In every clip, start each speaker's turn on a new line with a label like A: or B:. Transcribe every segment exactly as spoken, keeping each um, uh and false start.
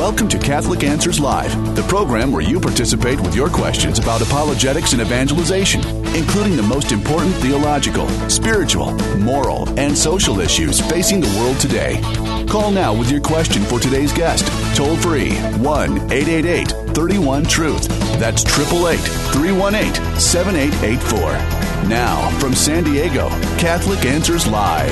A: Welcome to Catholic Answers Live, the program where you participate with your questions about apologetics and evangelization, including the most important theological, spiritual, moral, and social issues facing the world today. Call now with your question for today's guest. Toll free, one eight eight eight, three one, truth. That's eight eight eight, three one eight, seven eight eight four. Now, from San Diego, Catholic Answers Live.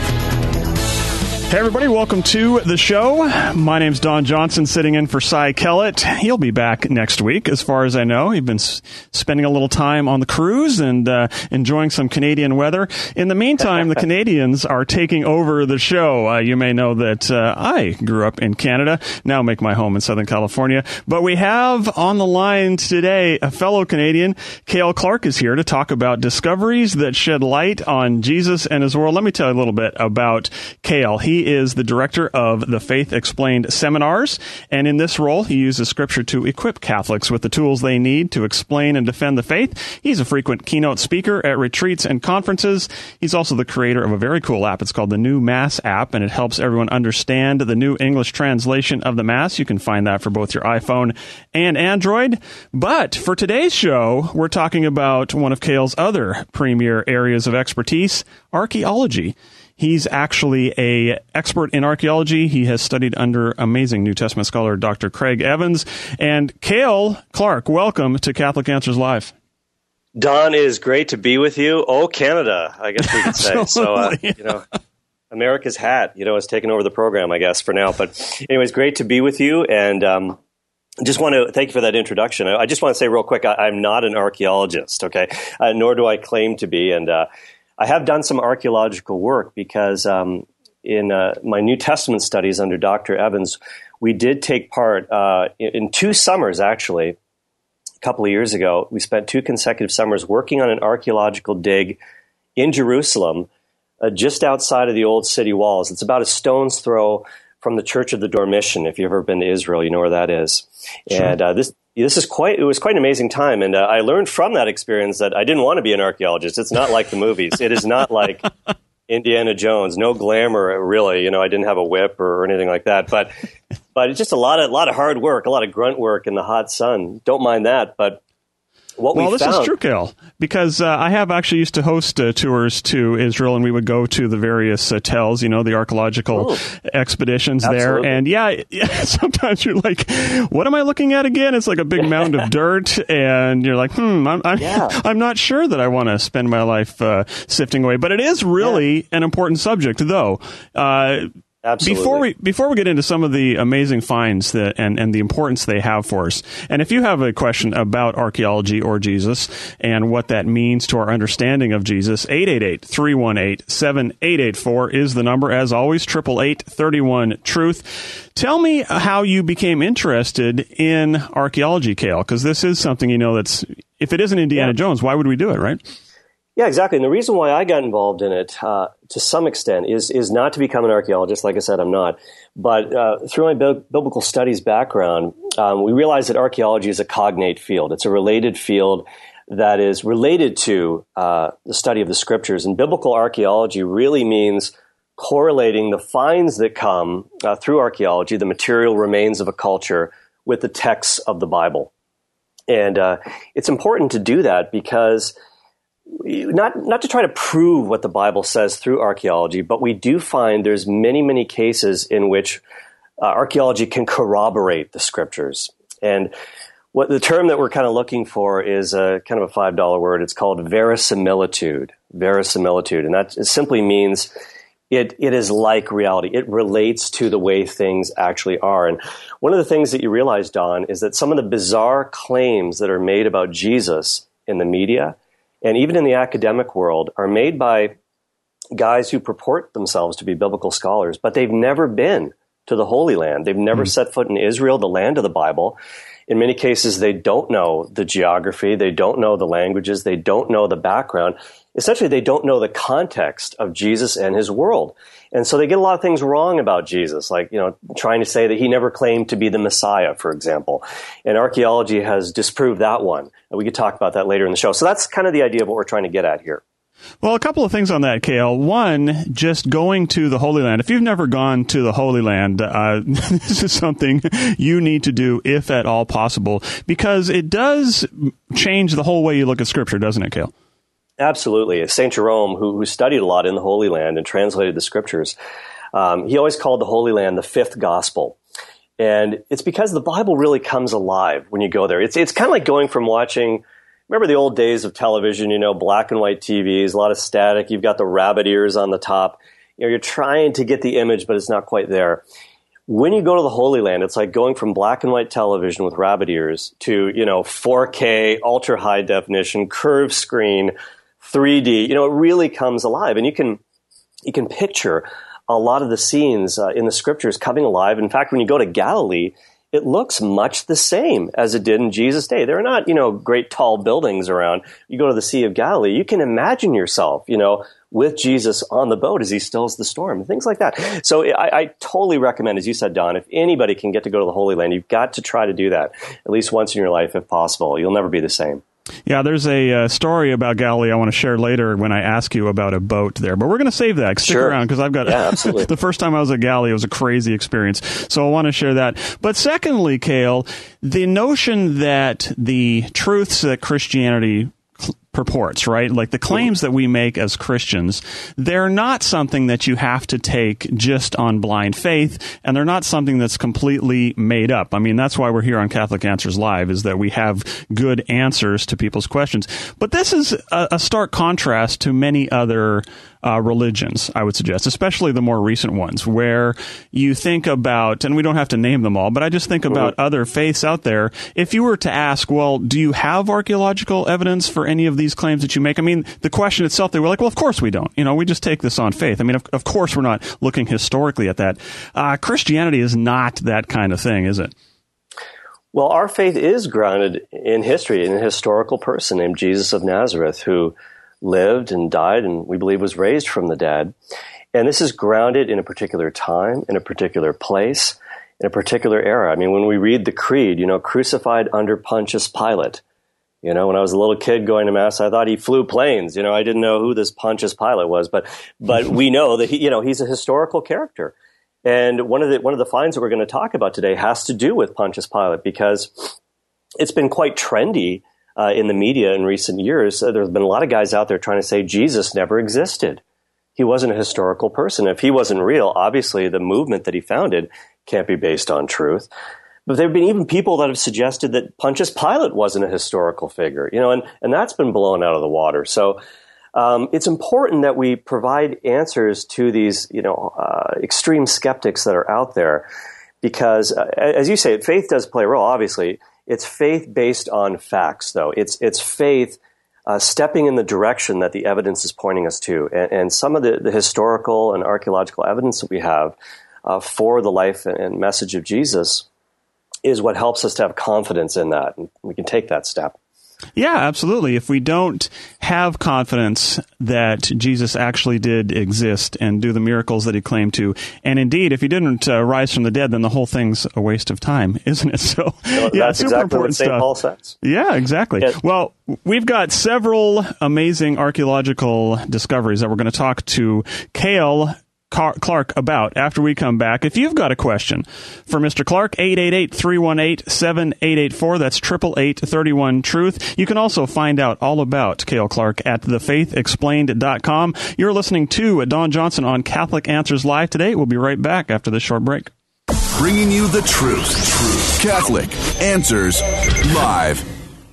B: Hey everybody, welcome to the show. My name's Don Johnson, sitting in for Cy Kellett. He'll be back next week, as far as I know. He's been s- spending a little time on the cruise and uh, enjoying some Canadian weather. In the meantime, the Canadians are taking over the show. Uh, you may know that uh, I grew up in Canada, now make my home in Southern California. But we have on the line today a fellow Canadian. Cale Clark is here to talk about discoveries that shed light on Jesus and his world. Let me tell you a little bit about Cale. He He is the director of the Faith Explained seminars, and in this role, he uses Scripture to equip Catholics with the tools they need to explain and defend the faith. He's a frequent keynote speaker at retreats and conferences. He's also the creator of a very cool app. It's called the New Mass app, and it helps everyone understand the new English translation of the Mass. You can find that for both your iPhone and Android. But for today's show, we're talking about one of Cale's other premier areas of expertise, archaeology. He's actually a expert in archaeology. He has studied under amazing New Testament scholar Doctor Craig Evans. And Cale Clark, welcome to Catholic Answers Live.
C: Don, it is great to be with you. Oh, Canada, I guess we could say. So, uh, you know, America's hat, you know, has taken over the program, I guess, for now. But anyways, great to be with you. And um, just want to thank you for that introduction. I, I just want to say real quick, I, I'm not an archaeologist, okay, uh, nor do I claim to be. And uh I have done some archaeological work because um, in uh, my New Testament studies under Doctor Evans, we did take part uh, in, in two summers, actually, a couple of years ago. We spent two consecutive summers working on an archaeological dig in Jerusalem, uh, just outside of the old city walls. It's about a stone's throw from the Church of the Dormition. If you've ever been to Israel, you know where that is. Sure. And uh, this This is quite, it was quite an amazing time. And uh, I learned from that experience that I didn't want to be an archaeologist. It's not like the movies. It is not like Indiana Jones. No glamour, really. You know, I didn't have a whip or, or anything like that. But but it's just a lot of, lot of hard work, a lot of grunt work in the hot sun. Don't mind that. But what
B: well,
C: we
B: this
C: found,
B: is true, Cale, because uh, I have actually used to host uh, tours to Israel, and we would go to the various uh, tells, you know, the archaeological oh, expeditions
C: absolutely.
B: there. And yeah, yeah, sometimes you're like, what am I looking at again? It's like a big mound of dirt, and you're like, hmm, I'm, I'm,
C: yeah.
B: I'm not sure that I want to spend my life uh, sifting away. But it is really yeah. an important subject, though. Uh,
C: Absolutely.
B: Before we before we get into some of the amazing finds that and, and the importance they have for us, and if you have a question about archaeology or Jesus and what that means to our understanding of Jesus, eight eight eight, three one eight, seven eight eight four is the number. As always, eight eight eight, three one, truth. Tell me how you became interested in archaeology, Cale, because this is something, you know, that's, if it isn't Indiana yeah. Jones, why would we do it, right?
C: Yeah, exactly. And the reason why I got involved in it, uh, to some extent, is is not to become an archaeologist. Like I said, I'm not. But uh, through my bi- biblical studies background, um, we realized that archaeology is a cognate field. It's a related field that is related to uh, the study of the Scriptures. And biblical archaeology really means correlating the finds that come uh, through archaeology, the material remains of a culture, with the texts of the Bible. And uh, it's important to do that because Not not to try to prove what the Bible says through archaeology, but we do find there's many, many cases in which uh, archaeology can corroborate the Scriptures. And what the term that we're kind of looking for is a kind of a five dollar word. It's called verisimilitude. Verisimilitude. And that simply means it it is like reality. It relates to the way things actually are. And one of the things that you realize, Don, is that some of the bizarre claims that are made about Jesus in the media and even in the academic world are made by guys who purport themselves to be biblical scholars, but they've never been to the Holy Land. They've never mm. set foot in Israel, the land of the Bible. In many cases, they don't know the geography. They don't know the languages. They don't know the background. Essentially, they don't know the context of Jesus and his world. And so they get a lot of things wrong about Jesus, like, you know, trying to say that he never claimed to be the Messiah, for example. And archaeology has disproved that one. And we could talk about that later in the show. So that's kind of the idea of what we're trying to get at here.
B: Well, a couple of things on that, Cale. One, just going to the Holy Land. If you've never gone to the Holy Land, uh, this is something you need to do if at all possible, because it does change the whole way you look at Scripture, doesn't it, Cale?
C: Absolutely. Saint Jerome, who, who studied a lot in the Holy Land and translated the Scriptures, um, he always called the Holy Land the fifth gospel. And it's because the Bible really comes alive when you go there. It's, it's kind of like going from watching... Remember the old days of television, you know, black and white T Vs, a lot of static. You've got the rabbit ears on the top. You know, you're trying to get the image, but it's not quite there. When you go to the Holy Land, it's like going from black and white television with rabbit ears to, you know, four K, ultra high definition, curved screen, three D. You know, it really comes alive. And you can, you can picture a lot of the scenes uh, in the Scriptures coming alive. In fact, when you go to Galilee, it looks much the same as it did in Jesus' day. There are not, you know, great tall buildings around. You go to the Sea of Galilee, you can imagine yourself, you know, with Jesus on the boat as he stills the storm, things like that. So I, I totally recommend, as you said, Don, if anybody can get to go to the Holy Land, you've got to try to do that at least once in your life if possible. You'll never be the same.
B: Yeah, there's a uh, story about Galilee I want to share later when I ask you about a boat there. But we're going to save that. Stick
C: sure.
B: around because I've got
C: yeah, absolutely.
B: the first time I was at Galilee, it was a crazy experience. So I want to share that. But secondly, Cale, the notion that the truths that Christianity purports, right? Like the claims that we make as Christians, they're not something that you have to take just on blind faith, and they're not something that's completely made up. I mean, that's why we're here on Catholic Answers Live, is that we have good answers to people's questions. But this is a, a stark contrast to many other uh, religions, I would suggest, especially the more recent ones, where you think about, and we don't have to name them all, but I just think about mm-hmm. other faiths out there. If you were to ask, well, do you have archaeological evidence for any of these claims that you make? I mean, the question itself, they were like, well, of course we don't. You know, we just take this on faith. I mean, of, of course we're not looking historically at that. Uh, Christianity is not that kind of thing, is it?
C: Well, our faith is grounded in history, in a historical person named Jesus of Nazareth, who lived and died and we believe was raised from the dead. And this is grounded in a particular time, in a particular place, in a particular era. I mean, when we read the Creed, you know, crucified under Pontius Pilate. You know, when I was a little kid going to Mass, I thought he flew planes. You know, I didn't know who this Pontius Pilate was, but but we know that he, you know, he's a historical character. And one of the one of the finds that we're going to talk about today has to do with Pontius Pilate, because it's been quite trendy uh, in the media in recent years. Uh, there's been a lot of guys out there trying to say Jesus never existed. He wasn't a historical person. If he wasn't real, obviously the movement that he founded can't be based on truth. But there have been even people that have suggested that Pontius Pilate wasn't a historical figure, you know, and, and that's been blown out of the water. So um, it's important that we provide answers to these, you know, uh, extreme skeptics that are out there, because uh, as you say, faith does play a role. Obviously, it's faith based on facts, though. It's it's faith uh, stepping in the direction that the evidence is pointing us to, and, and some of the, the historical and archaeological evidence that we have uh, for the life and message of Jesus is what helps us to have confidence in that, and we can take that step.
B: Yeah, absolutely. If we don't have confidence that Jesus actually did exist and do the miracles that he claimed to, and indeed, if he didn't uh, rise from the dead, then the whole thing's a waste of time, isn't it? So,
C: no,
B: yeah,
C: that's
B: super
C: exactly
B: important
C: what Saint
B: stuff.
C: Paul says.
B: Yeah, exactly.
C: Yeah.
B: Well, we've got several amazing archaeological discoveries that we're going to talk to Cale Clark about after we come back. If you've got a question for Mister Clark, eight eight eight, three one eight, seven eight eight four. That's eight eight eight, three one, truth. You can also find out all about Cale Clark at the faith explained dot com. You're listening to Don Johnson on Catholic Answers Live today. We'll be right back after this short break.
A: Bringing you the truth. Truth. Catholic Answers Live.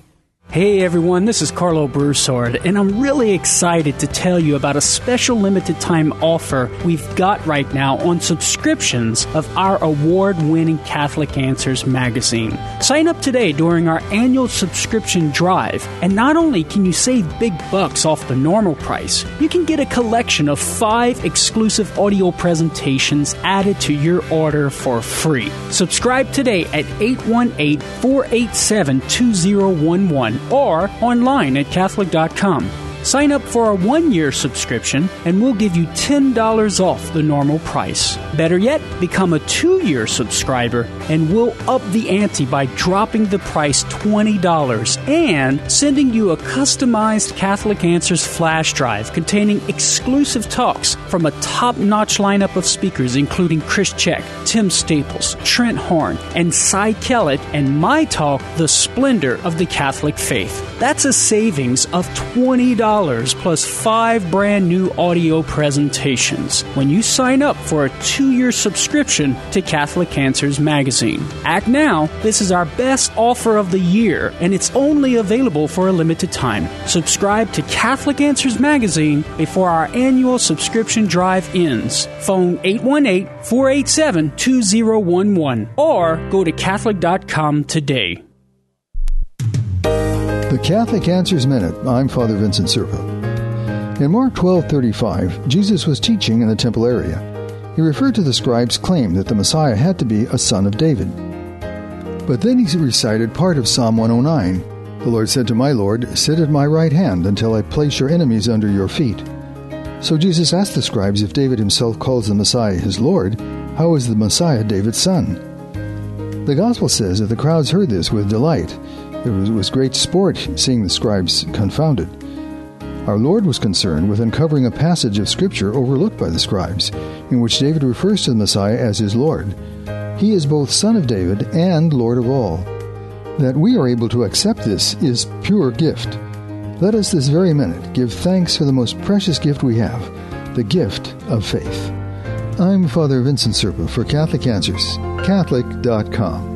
D: Hey everyone, this is Carlo Broussard, and I'm really excited to tell you about a special limited time offer we've got right now on subscriptions of our award-winning Catholic Answers magazine. Sign up today during our annual subscription drive, and not only can you save big bucks off the normal price, you can get a collection of five exclusive audio presentations added to your order for free. Subscribe today at eight one eight, four eight seven, two zero one one or online at Catholic dot com. Sign up for a one-year subscription, and we'll give you ten dollars off the normal price. Better yet, become a two-year subscriber, and we'll up the ante by dropping the price twenty dollars and sending you a customized Catholic Answers flash drive containing exclusive talks from a top-notch lineup of speakers including Chris Check, Tim Staples, Trent Horn, and Cy Kellett, and my talk, The Splendor of the Catholic Faith. That's a savings of twenty dollars plus five brand new audio presentations when you sign up for a two-year subscription to Catholic Answers magazine. Act now. This is our best offer of the year, and it's only available for a limited time. Subscribe to Catholic Answers magazine before our annual subscription drive ends. Phone eight one eight, four eight seven, two zero one one or go to Catholic dot com today.
E: The Catholic Answers Minute. I'm Father Vincent Serpa. In Mark twelve thirty-five, Jesus was teaching in the temple area. He referred to the scribes' claim that the Messiah had to be a son of David. But then he recited part of Psalm one oh nine. The Lord said to my Lord, "Sit at my right hand until I place your enemies under your feet." So Jesus asked the scribes, if David himself calls the Messiah his Lord, how is the Messiah David's son? The Gospel says that the crowds heard this with delight. It was, was great sport seeing the scribes confounded. Our Lord was concerned with uncovering a passage of Scripture overlooked by the scribes, in which David refers to the Messiah as his Lord. He is both Son of David and Lord of all. That we are able to accept this is pure gift. Let us this very minute give thanks for the most precious gift we have, the gift of faith. I'm Father Vincent Serpa for Catholic Answers, Catholic dot com.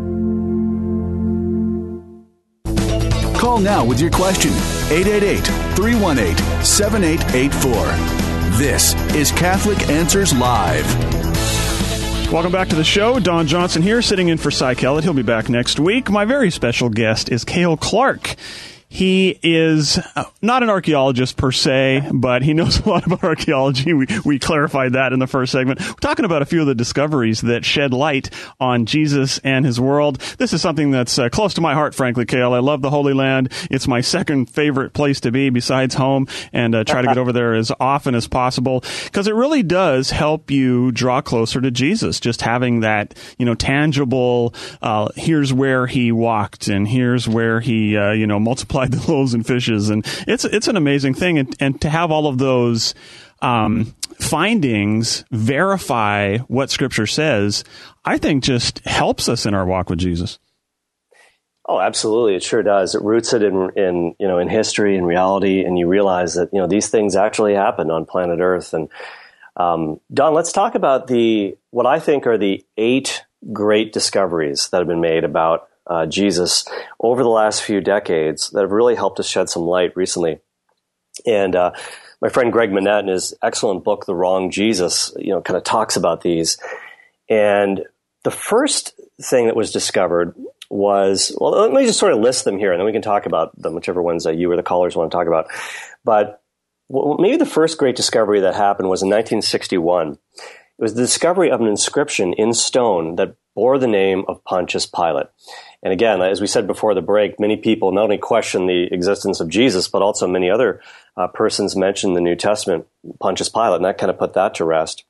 A: Call now with your question, eight eight eight, three one eight, seven eight eight four. This is Catholic Answers Live.
B: Welcome back to the show. Don Johnson here, sitting in for Cy Kellett. He'll be back next week. My very special guest is Cale Clark. He is not an archaeologist per se, but he knows a lot about archaeology. We, we clarified that in the first segment. We're talking about a few of the discoveries that shed light on Jesus and his world. This is something that's uh, close to my heart, frankly, Cale. I love the Holy Land. It's my second favorite place to be besides home, and uh, try to get over there as often as possible because it really does help you draw closer to Jesus. Just having that, you know, tangible, uh, here's where he walked and here's where he, uh, you know, multiplied the loaves and fishes, and it's it's an amazing thing, and, and to have all of those um, findings verify what Scripture says, I think just helps us in our walk with Jesus.
C: Oh, absolutely, it sure does. It roots it in, in you know in history and reality, and you realize that you know these things actually happen on planet Earth. And um, Don, let's talk about the what I think are the eight great discoveries that have been made about Uh, Jesus over the last few decades that have really helped us shed some light recently. And uh, my friend Greg Manette, in his excellent book, The Wrong Jesus, you know, kind of talks about these. And the first thing that was discovered was, well, let me just sort of list them here, and then we can talk about them, whichever ones that you or the callers want to talk about. But well, maybe the first great discovery that happened was in nineteen sixty-one. It was the discovery of an inscription in stone that bore the name of Pontius Pilate. And again, as we said before the break, many people not only question the existence of Jesus, but also many other uh, persons mentioned in the New Testament, Pontius Pilate, and that kind of put that to rest.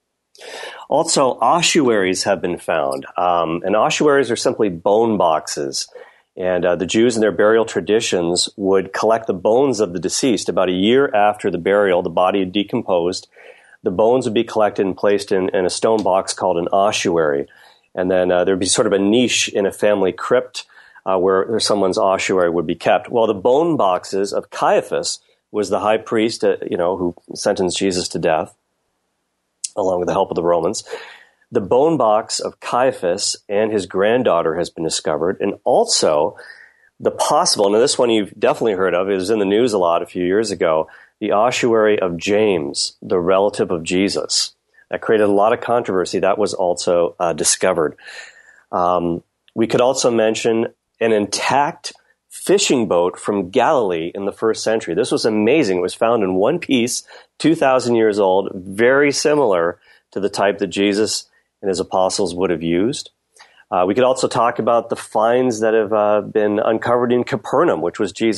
C: Also, ossuaries have been found. Um, and ossuaries are simply bone boxes. And uh, the Jews in their burial traditions would collect the bones of the deceased about a year after the burial. The body had decomposed. The bones would be collected and placed in, in a stone box called an ossuary. And then uh, there would be sort of a niche in a family crypt uh, where someone's ossuary would be kept. Well, the bone boxes of Caiaphas was the high priest, uh, you know, who sentenced Jesus to death, along with the help of the Romans. The bone box of Caiaphas and his granddaughter has been discovered, and also the possible, now this one you've definitely heard of, it was in the news a lot a few years ago, the ossuary of James, the relative of Jesus. That created a lot of controversy. That was also uh, discovered. Um, we could also mention an intact fishing boat from Galilee in the first century. This was amazing. It was found in one piece, two thousand years old, very similar to the type that Jesus and his apostles would have used. Uh, we could also talk about the finds that have uh, been uncovered in Capernaum, which was Jesus'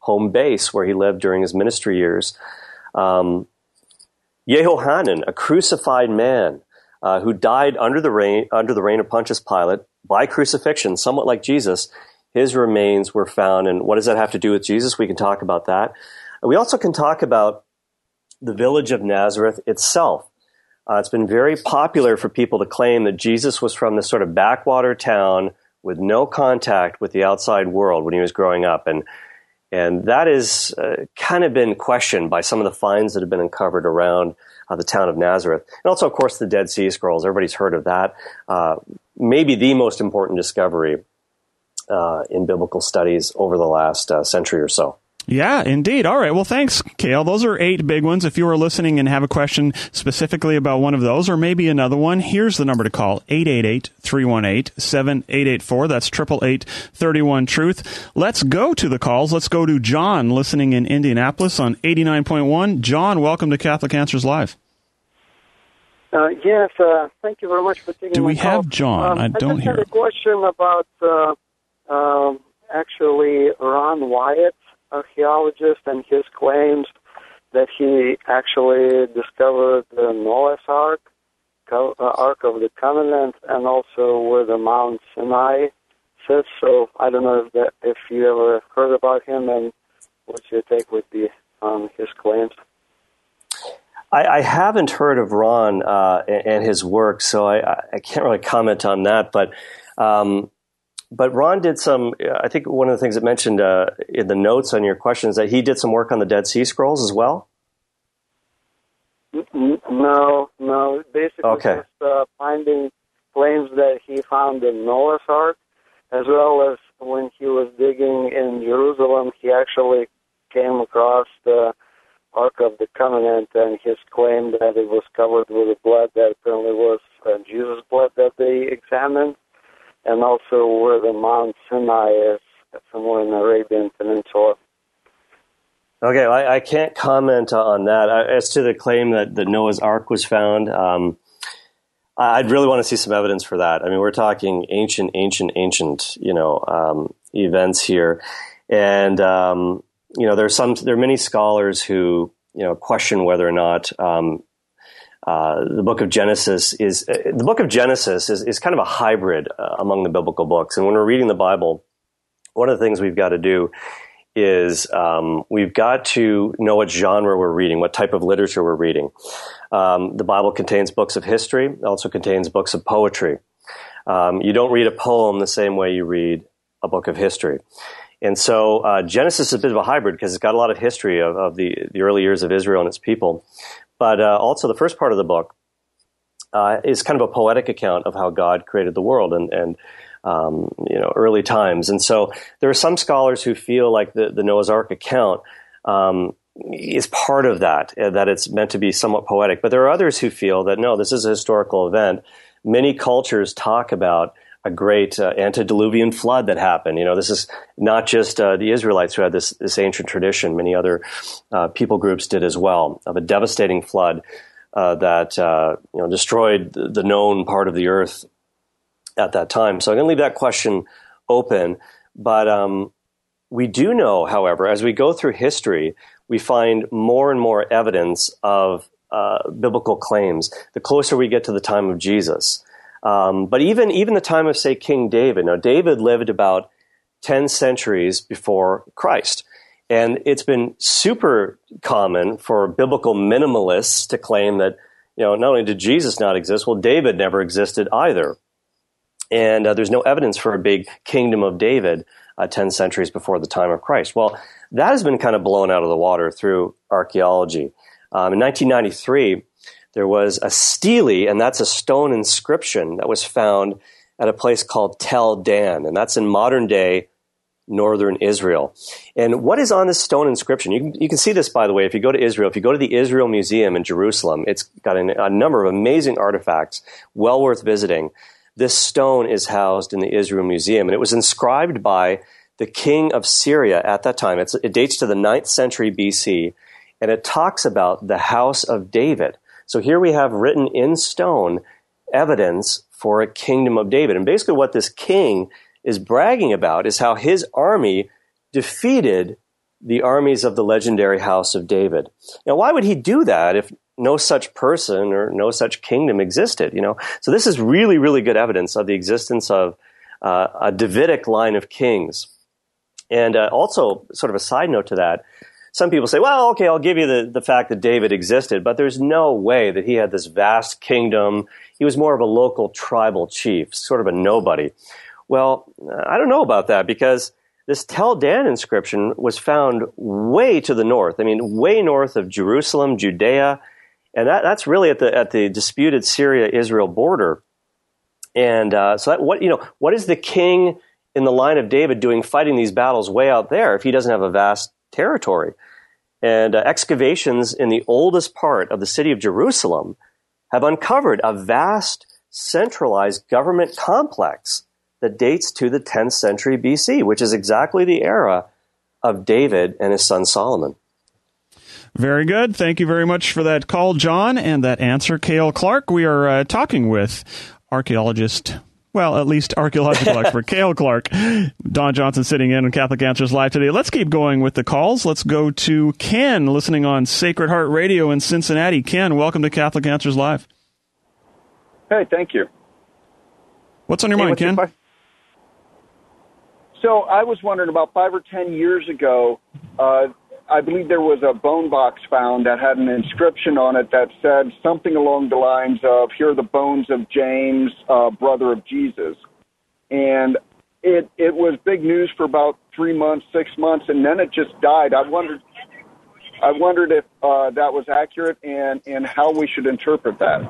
C: home base where he lived during his ministry years. Um, Yehohanan, a crucified man uh, who died under the reign under the reign of Pontius Pilate by crucifixion, somewhat like Jesus. His remains were found, and what does that have to do with Jesus? We can talk about that. We also can talk about the village of Nazareth itself. Uh, it's been very popular for people to claim that Jesus was from this sort of backwater town with no contact with the outside world when he was growing up, and and that has uh, kind of been questioned by some of the finds that have been uncovered around uh, the town of Nazareth. And also, of course, the Dead Sea Scrolls. Everybody's heard of that. Uh, maybe the most important discovery Uh, in biblical studies over the last uh, century or so.
B: Yeah, indeed. All right. Well, thanks, Cale. Those are eight big ones. If you are listening and have a question specifically about one of those or maybe another one, here's the number to call, eight eight eight, three one eight, seven eight eight four. That's eight eight eight, three one, truth. Let's go to the calls. Let's go to John, listening in Indianapolis on eighty-nine point one. John, welcome to Catholic Answers Live.
F: Uh, yes, uh, thank you very much for taking
B: Do
F: my
B: we
F: call.
B: have John?
F: Um,
B: I don't
F: just
B: hear
F: had a question about uh, um, actually Ron Wyatt, archaeologist, and his claims that he actually discovered the Noah's Ark, Co- uh, Ark of the Covenant, and also where the Mount Sinai sits. So I don't know if, that, if you ever heard about him and what your take would be on his claims.
C: I, I haven't heard of Ron uh, and, and his work, so I, I can't really comment on that. But um, but Ron did some. I think one of the things it mentioned uh, in the notes on your question is that he did some work on the Dead Sea Scrolls as well.
F: No, no. Basically,
C: okay.
F: just uh, finding claims that he found the Noah's Ark, as well as when he was digging in Jerusalem, he actually came across the Ark of the Covenant, and his claim that it was covered with blood that apparently was uh, Jesus' blood that they examined, and also where the Mount Sinai is, somewhere in the Arabian Peninsula.
C: Okay, I, I can't comment on that. I, as to the claim that the Noah's Ark was found, um, I'd really want to see some evidence for that. I mean, we're talking ancient, ancient, ancient, you know, um, events here, and um, you know, there's some, there are many scholars who, you know, question whether or not um, uh, the Book of Genesis is uh, the Book of Genesis is, is kind of a hybrid uh, among the biblical books. And when we're reading the Bible, one of the things we've got to do is um, we've got to know what genre we're reading, what type of literature we're reading. Um, the Bible contains books of history. It also contains books of poetry. Um, you don't read a poem the same way you read a book of history. And so uh, Genesis is a bit of a hybrid because it's got a lot of history of, of the, the early years of Israel and its people. But uh, also the first part of the book uh, is kind of a poetic account of how God created the world and, and um, you know, early times. And so there are some scholars who feel like the, the Noah's Ark account um, is part of that, uh, that it's meant to be somewhat poetic. But there are others who feel that, no, this is a historical event. Many cultures talk about a great uh, antediluvian flood that happened. You know, this is not just uh, the Israelites who had this, this ancient tradition. Many other uh, people groups did as well, of a devastating flood uh, that, uh, you know, destroyed the, the known part of the earth at that time. So I'm going to leave that question open. But um, we do know, however, as we go through history, we find more and more evidence of uh, biblical claims the closer we get to the time of Jesus. Um, but even even the time of, say, King David. Now, David lived about ten centuries before Christ. And it's been super common for biblical minimalists to claim that, you know, not only did Jesus not exist, well, David never existed either. And uh, there's no evidence for a big kingdom of David uh, ten centuries before the time of Christ. Well, that has been kind of blown out of the water through archaeology. Um, in nineteen ninety-three, there was a stele, and that's a stone inscription that was found at a place called Tel Dan, and that's in modern-day northern Israel. And what is on this stone inscription? You can, you can see this, by the way, if you go to Israel. If you go to the Israel Museum in Jerusalem, it's got an, a number of amazing artifacts, well worth visiting. This stone is housed in the Israel Museum, and it was inscribed by the king of Syria at that time. It's, it dates to the ninth century B C, and it talks about the house of David. So here we have written in stone evidence for a kingdom of David. And basically what this king is bragging about is how his army defeated the armies of the legendary House of David. Now, why would he do that if no such person or no such kingdom existed? You know, so this is really, really good evidence of the existence of uh, a Davidic line of kings. And uh, also, sort of a side note to that, some people say, well, okay, I'll give you the, the fact that David existed, but there's no way that he had this vast kingdom. He was more of a local tribal chief, sort of a nobody. Well, I don't know about that, because this Tel Dan inscription was found way to the north. I mean, way north of Jerusalem, Judea, and that, that's really at the at the disputed Syria-Israel border. And uh, so, that, what you know, what is the king in the line of David doing fighting these battles way out there if he doesn't have a vast territory? And uh, excavations in the oldest part of the city of Jerusalem have uncovered a vast centralized government complex that dates to the tenth century B C, which is exactly the era of David and his son Solomon.
B: Very good. Thank you very much for that call, John, and that answer, Cale Clark. We are uh, talking with archaeologist, well, at least archaeological expert, Cale Clark. Don Johnson sitting in on Catholic Answers Live today. Let's keep going with the calls. Let's go to Ken, listening on Sacred Heart Radio in Cincinnati. Ken, welcome to Catholic Answers Live.
G: Hey, thank you.
B: What's on your
G: hey,
B: mind, Ken?
G: Your so I was wondering, about five or ten years ago, uh, I believe there was a bone box found that had an inscription on it that said something along the lines of, here are the bones of James, uh, brother of Jesus. And it it was big news for about three months, six months, and then it just died. I wondered I wondered if uh, that was accurate and, and how we should interpret that.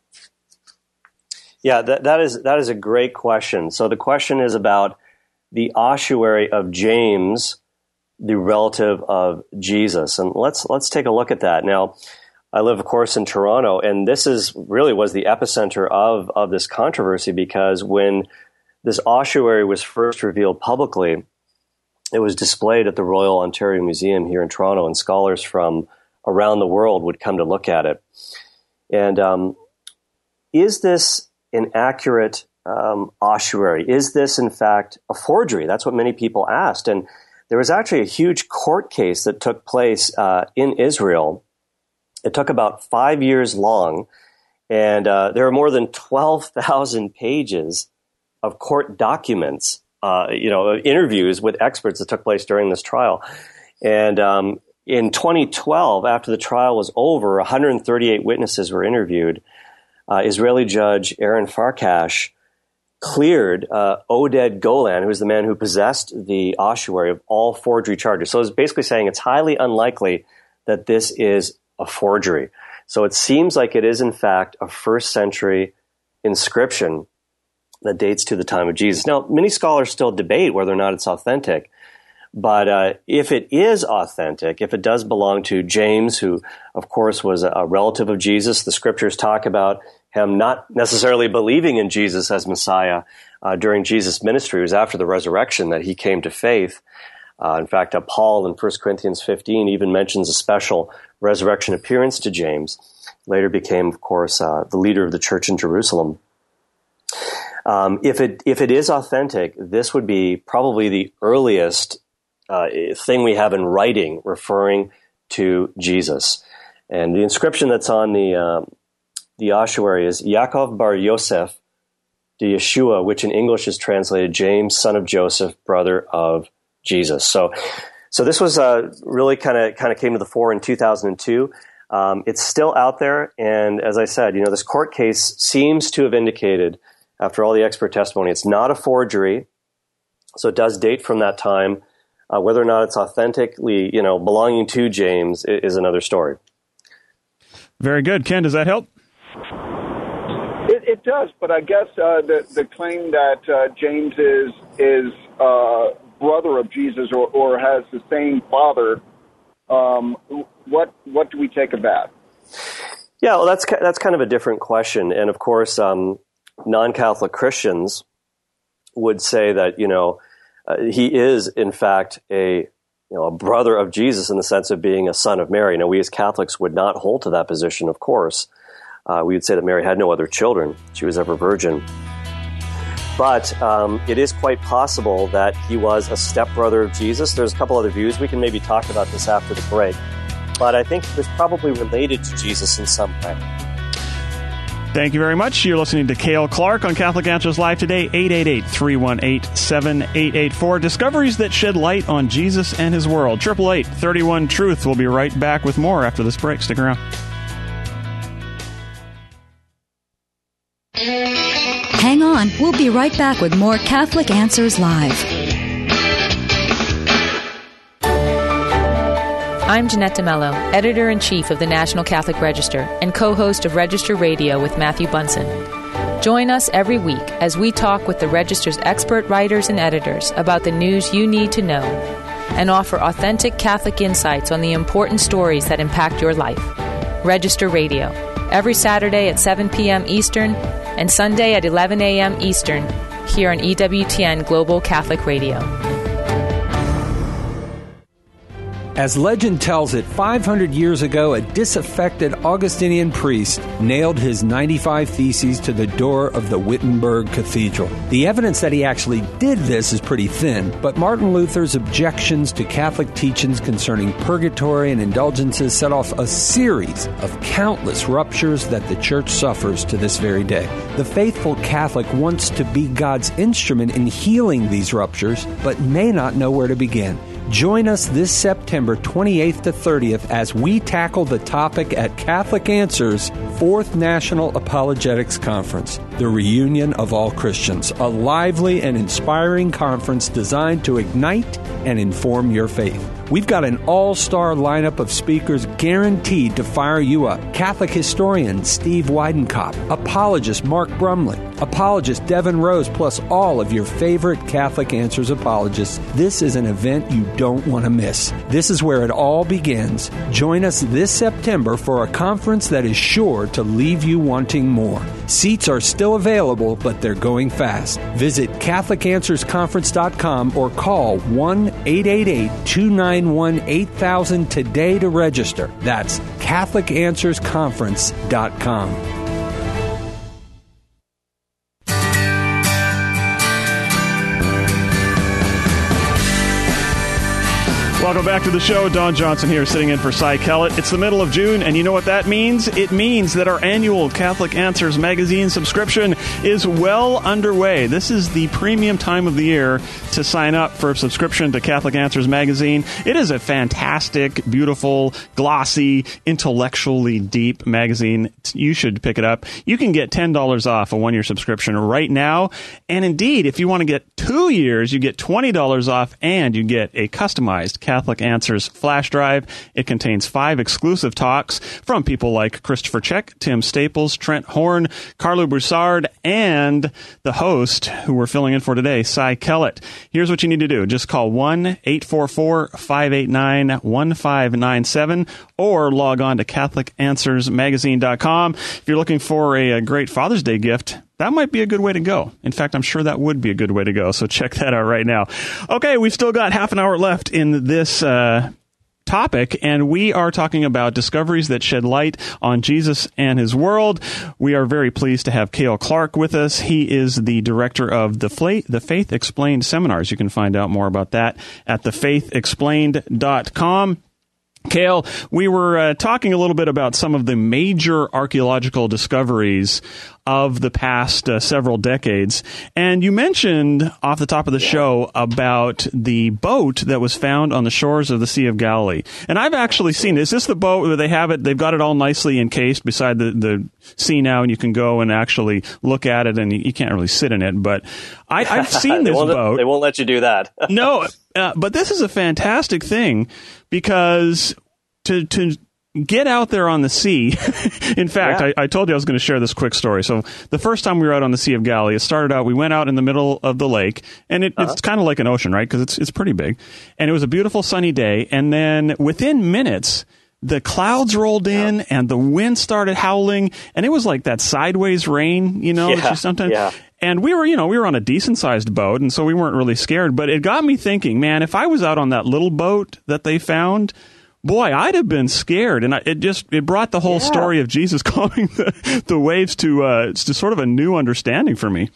C: Yeah, that, that is that is a great question. So the question is about the ossuary of James, the relative of Jesus. And let's let's take a look at that. Now, I live, of course, in Toronto, and this is really was the epicenter of, of this controversy, because when this ossuary was first revealed publicly, it was displayed at the Royal Ontario Museum here in Toronto, and scholars from around the world would come to look at it. And um, is this an accurate um, ossuary? Is this, in fact, a forgery? That's what many people asked. And there was actually a huge court case that took place uh, in Israel. It took about five years long, and uh, there are more than twelve thousand pages of court documents, uh, you know, interviews with experts that took place during this trial. And um, in twenty twelve, after the trial was over, one hundred thirty-eight witnesses were interviewed. Uh, Israeli judge Aaron Farkash cleared uh, Oded Golan, who was the man who possessed the ossuary, of all forgery charges. So it's basically saying it's highly unlikely that this is a forgery. So it seems like it is, in fact, a first century inscription that dates to the time of Jesus. Now, many scholars still debate whether or not it's authentic. But uh, if it is authentic, if it does belong to James, who, of course, was a relative of Jesus, the scriptures talk about him not necessarily believing in Jesus as Messiah uh, during Jesus' ministry. It was after the resurrection that he came to faith. Uh, in fact, uh, Paul in First Corinthians fifteen even mentions a special resurrection appearance to James. Later became, of course, uh, the leader of the church in Jerusalem. Um, if it if it is authentic, this would be probably the earliest uh, thing we have in writing referring to Jesus. And the inscription that's on the uh, the ossuary is Yaakov bar Yosef de Yeshua, which in English is translated James, son of Joseph, brother of Jesus. So, so this was uh, really kind of kind of came to the fore in two thousand two. Um, it's still out there, and as I said, you know, this court case seems to have indicated, after all the expert testimony, it's not a forgery. So it does date from that time. Uh, whether or not it's authentically, you know, belonging to James is another story.
B: Very good, Ken. Does that help?
G: It, it does, but I guess uh, the the claim that uh, James is is uh, brother of Jesus or, or has the same father. Um, what what do we take of that?
C: Yeah, well, that's that's kind of a different question, and of course, um, non-Catholic Christians would say that you know uh, he is in fact a you know a brother of Jesus in the sense of being a son of Mary. Now, we as Catholics would not hold to that position, of course. Uh, we would say that Mary had no other children; she was ever virgin. But um, it is quite possible that he was a stepbrother of Jesus. There's a couple other views. We can maybe talk about this after the break. But I think he was probably related to Jesus in some way.
B: Thank you very much. You're listening to Cale Clark on Catholic Answers Live today, eight eight eight, three one eight, seven eight eight four. Discoveries that shed light on Jesus and his world. eight eight eight, three one, truth. We'll be right back with more after this break. Stick around.
H: Hang on. We'll be right back with more Catholic Answers Live.
I: I'm Jeanette DeMello, Editor-in-Chief of the National Catholic Register and co-host of Register Radio with Matthew Bunson. Join us every week as we talk with the Register's expert writers and editors about the news you need to know and offer authentic Catholic insights on the important stories that impact your life. Register Radio, every Saturday at seven p.m. Eastern and Sunday at eleven a.m. Eastern, here on E W T N Global Catholic Radio.
J: As legend tells it, five hundred years ago, a disaffected Augustinian priest nailed his ninety-five Theses to the door of the Wittenberg Cathedral. The evidence that he actually did this is pretty thin, but Martin Luther's objections to Catholic teachings concerning purgatory and indulgences set off a series of countless ruptures that the Church suffers to this very day. The faithful Catholic wants to be God's instrument in healing these ruptures, but may not know where to begin. Join us this September twenty-eighth to thirtieth as we tackle the topic at Catholic Answers' fourth National Apologetics Conference, the reunion of all Christians, a lively and inspiring conference designed to ignite and inform your faith. We've got an all-star lineup of speakers guaranteed to fire you up. Catholic historian Steve Weidenkopf, apologist Mark Brumley, apologist Devin Rose, plus all of your favorite Catholic Answers apologists. This is an event you don't want to miss. This is where it all begins. Join us this September for a conference that is sure to leave you wanting more. Seats are still available, but they're going fast. Visit Catholic Answers Conference dot com or call one eight eight eight, two nine one, eight thousand today to register. That's Catholic Answers Conference dot com.
B: Welcome back to the show. Don Johnson here, sitting in for Cy Kellett. It's the middle of June, and you know what that means? It means that our annual Catholic Answers magazine subscription is well underway. This is the premium time of the year to sign up for a subscription to Catholic Answers magazine. It is a fantastic, beautiful, glossy, intellectually deep magazine. You should pick it up. You can get ten dollars off a one-year subscription right now. And indeed, if you want to get two years, you get twenty dollars off, and you get a customized Catholic Answers flash drive. It contains five exclusive talks from people like Christopher Check, Tim Staples, Trent Horn, Carlo Broussard, and the host who we're filling in for today, Cy Kellett. Here's what you need to do. Just call one eight four four, five eight nine, one five nine seven or log on to Catholic Answers Magazine dot com. If you're looking for a, a great Father's Day gift, that might be a good way to go. In fact, I'm sure that would be a good way to go. So check that out right now. Okay, we've still got half an hour left in this uh, topic, and we are talking about discoveries that shed light on Jesus and his world. We are very pleased to have Cale Clark with us. He is the director of the, Fla- the Faith Explained seminars. You can find out more about that at the faith explained dot com. Cale, we were uh, talking a little bit about some of the major archaeological discoveries of the past uh, several decades. And you mentioned off the top of the show about the boat that was found on the shores of the Sea of Galilee. And I've actually seen it. Is this the boat where they have it? They've got it all nicely encased beside the, the sea now, and you can go and actually look at it, and you, you can't really sit in it. But I, I've seen this boat.
C: They won't let you do that.
B: No, uh, but this is a fantastic thing because to to get out there on the sea. In fact, yeah. I, I told you I was going to share this quick story. So the first time we were out on the Sea of Galilee, it started out, we went out in the middle of the lake, and it, uh-huh. it's kind of like an ocean, right? Because it's it's pretty big. And it was a beautiful sunny day. And then within minutes, the clouds rolled in, yeah. and the wind started howling, and it was like that sideways rain, you know,
C: yeah.
B: that you sometimes...
C: Yeah.
B: And we were, you know, we were on a decent-sized boat, and so we weren't really scared. But it got me thinking, man, if I was out on that little boat that they found, boy, I'd have been scared. And I, it just it brought the whole yeah. story of Jesus calming the, the waves to uh, to sort of a new understanding for me.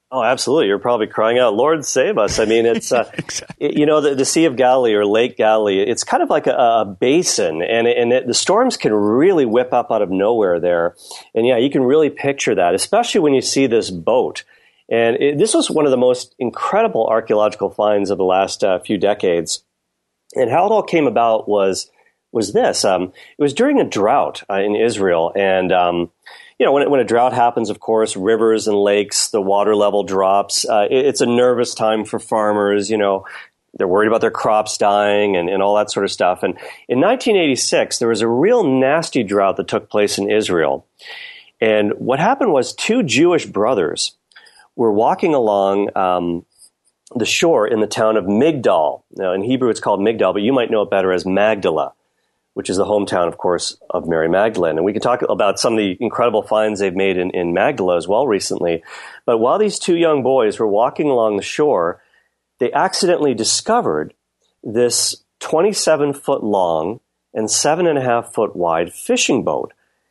C: Oh, absolutely. You're probably crying out, Lord, save us. I mean, it's, uh, exactly. it, you know, the, the Sea of Galilee or Lake Galilee, it's kind of like a, a basin, and, and it, the storms can really whip up out of nowhere there. And yeah, you can really picture that, especially when you see this boat. And it, this was one of the most incredible archaeological finds of the last uh, few decades. And how it all came about was, was this. Um, it was during a drought uh, in Israel, and, um, You know, when, it, when a drought happens, of course, rivers and lakes, the water level drops. Uh, it, it's a nervous time for farmers. You know, they're worried about their crops dying and, and all that sort of stuff. And in nineteen eighty-six, there was a real nasty drought that took place in Israel. And what happened was two Jewish brothers were walking along um, the shore in the town of Migdal. Now, in Hebrew, it's called Migdal, but you might know it better as Magdala, which is the hometown, of course, of Mary Magdalene. And we can talk about some of the incredible finds they've made in, in Magdala as well recently. But while these two young boys were walking along the shore, they accidentally discovered this twenty-seven foot long and seven and a half foot wide fishing boat.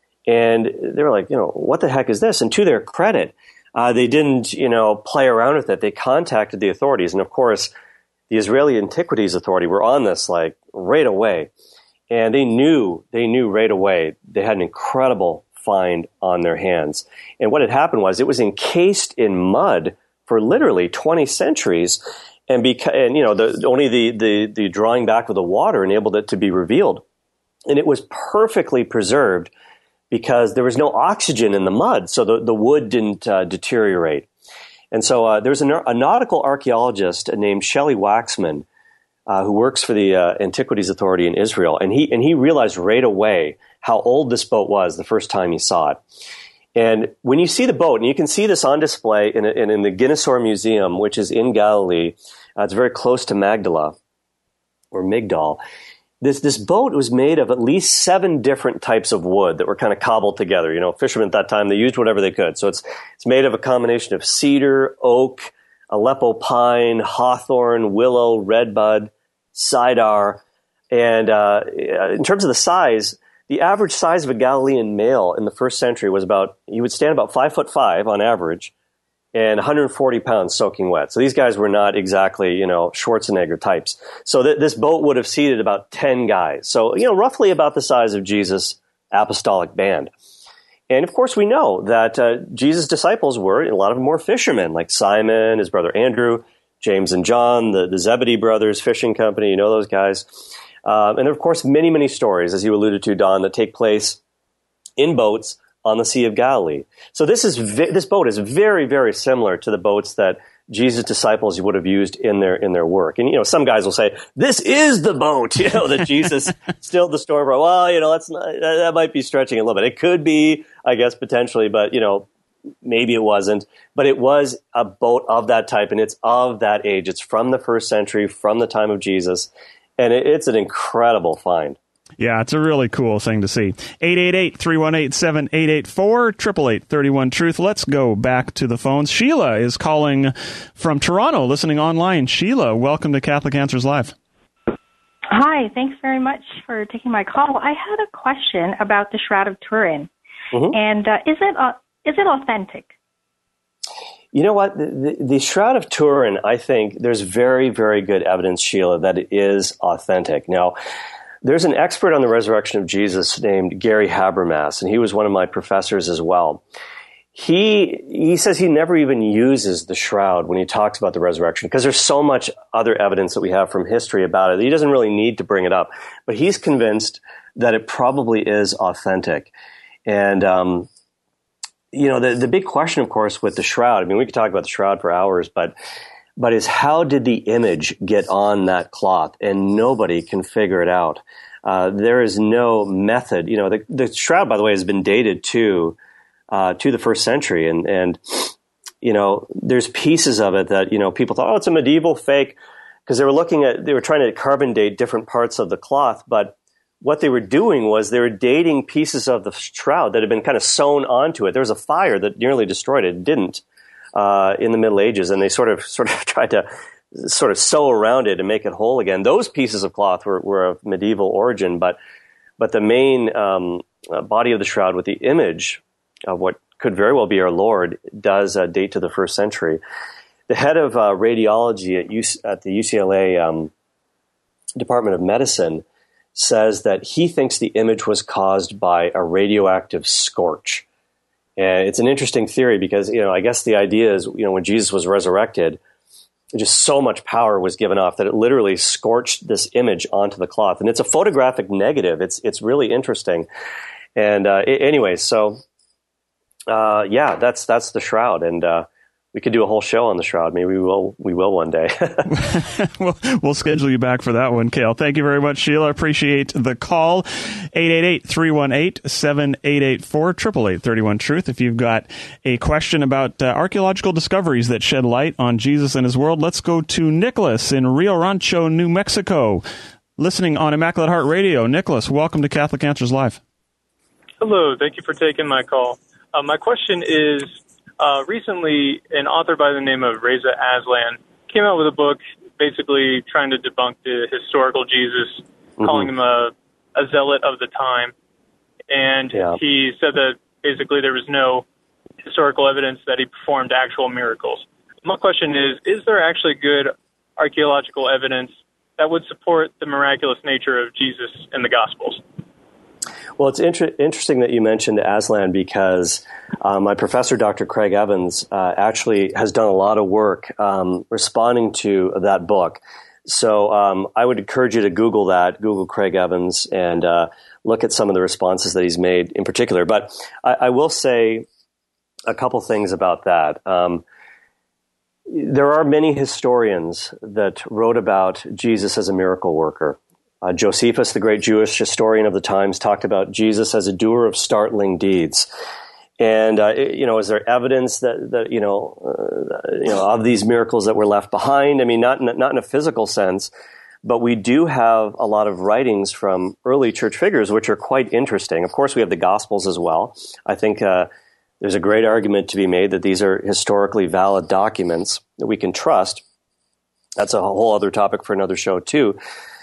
C: And they were like, you know, what the heck is this? And to their credit, uh, they didn't, you know, play around with it. They contacted the authorities. And of course, the Israeli Antiquities Authority were on this like right away. And they knew, they knew right away they had an incredible find on their hands. And what had happened was it was encased in mud for literally twenty centuries. And, beca- and you know, the, only the, the, the drawing back of the water enabled it to be revealed. And it was perfectly preserved because there was no oxygen in the mud, so the, the wood didn't uh, deteriorate. And so uh, there's a, a nautical archaeologist named Shelley Waxman, Uh, who works for the uh, Antiquities Authority in Israel, and he and he realized right away how old this boat was the first time he saw it. And when you see the boat, and you can see this on display in, in, in the Guinnessore Museum, which is in Galilee, uh, it's very close to Magdala or Migdal. This this boat was made of at least seven different types of wood that were kind of cobbled together. You know, fishermen at that time, they used whatever they could. So it's it's made of a combination of cedar, oak, Aleppo pine, hawthorn, willow, redbud, Sidar. And uh, in terms of the size, the average size of a Galilean male in the first century was about, you would stand about five foot five on average and one hundred forty pounds soaking wet. So these guys were not exactly, you know, Schwarzenegger types. So th- this boat would have seated about ten guys. So, you know, roughly about the size of Jesus' apostolic band. And of course, we know that uh, Jesus' disciples were, a lot of them were fishermen, like Simon, his brother Andrew, James and John, the, the Zebedee brothers fishing company, you know those guys. Um, and of course, many, many stories, as you alluded to, Don, that take place in boats on the Sea of Galilee. So this is vi- this boat is very, very similar to the boats that Jesus' disciples would have used in their in their work. And, you know, some guys will say, this is the boat, you know, that Jesus stilled the storm. Well, you know, that's not, that might be stretching a little bit. It could be, I guess, potentially, but, you know, maybe it wasn't. But it was a boat of that type, and it's of that age. It's from the first century, from the time of Jesus, and it, it's an incredible find.
B: Yeah, it's a really cool thing to see. eight eight eight, three one eight, seven eight eight four, eight eight eight, three one, truth. Let's go back to the phones. Sheila is calling from Toronto, listening online. Sheila, welcome to Catholic Answers Live.
K: Hi, thanks very much for taking my call. I had a question about the Shroud of Turin, mm-hmm. and uh, is it uh, is it authentic?
C: You know what? The, the, the Shroud of Turin, I think there's very, very good evidence, Sheila, that it is authentic. Now, there's an expert on the resurrection of Jesus named Gary Habermas, and he was one of my professors as well. He he says he never even uses the shroud when he talks about the resurrection because there's so much other evidence that we have from history about it. He doesn't really need to bring it up, but he's convinced that it probably is authentic. And, um, you know, the, the big question, of course, with the shroud, I mean, we could talk about the shroud for hours, but but is how did the image get on that cloth? And nobody can figure it out. Uh, there is no method. You know, the, the shroud, by the way, has been dated to uh, to the first century. And, and, you know, there's pieces of it that, you know, people thought, oh, it's a medieval fake, because they were looking at, they were trying to carbon date different parts of the cloth. But what they were doing was they were dating pieces of the shroud that had been kind of sewn onto it. There was a fire that nearly destroyed it. It didn't. Uh, in the Middle Ages, and they sort of sort of tried to sort of sew around it and make it whole again. Those pieces of cloth were, were of medieval origin, but but the main um, uh, body of the shroud with the image of what could very well be our Lord, does uh, date to the first century. The head of uh, radiology at, U C, at the U C L A um, Department of Medicine says that he thinks the image was caused by a radioactive scorch. And it's an interesting theory because, you know, I guess the idea is, you know, when Jesus was resurrected, just so much power was given off that it literally scorched this image onto the cloth. And it's a photographic negative. It's it's really interesting. And uh, anyway, so uh, yeah, that's that's the shroud. And uh, we could do a whole show on the shroud. Maybe we will we will one day.
B: we'll, we'll schedule you back for that one, Cale. Thank you very much, Sheila. Appreciate the call. eight eight eight, three one eight, seven eight eight four, eight eight eight, three one, truth. If you've got a question about uh, archaeological discoveries that shed light on Jesus and his world, let's go to Nicholas in Rio Rancho, New Mexico, listening on Immaculate Heart Radio. Nicholas, welcome to Catholic Answers Live.
L: Hello. Thank you for taking my call. Uh, my question is, Uh, recently, an author by the name of Reza Aslan came out with a book basically trying to debunk the historical Jesus, mm-hmm. calling him a, a zealot of the time. And yeah. he said that basically there was no historical evidence that he performed actual miracles. My question is, is there actually good archaeological evidence that would support the miraculous nature of Jesus in the Gospels?
C: Well, it's inter- interesting that you mentioned Aslan because uh, my professor, Doctor Craig Evans, uh, actually has done a lot of work um, responding to that book. So um, I would encourage you to Google that, Google Craig Evans, and uh, look at some of the responses that he's made in particular. But I, I will say a couple things about that. Um, there are many historians that wrote about Jesus as a miracle worker. Uh, Josephus, the great Jewish historian of the times, talked about Jesus as a doer of startling deeds. And, uh, you know, is there evidence that, that you know, uh, you know, of these miracles that were left behind? I mean, not in, not in a physical sense, but we do have a lot of writings from early church figures, which are quite interesting. Of course, we have the Gospels as well. I think uh, there's a great argument to be made that these are historically valid documents that we can trust. That's a whole other topic for another show, too.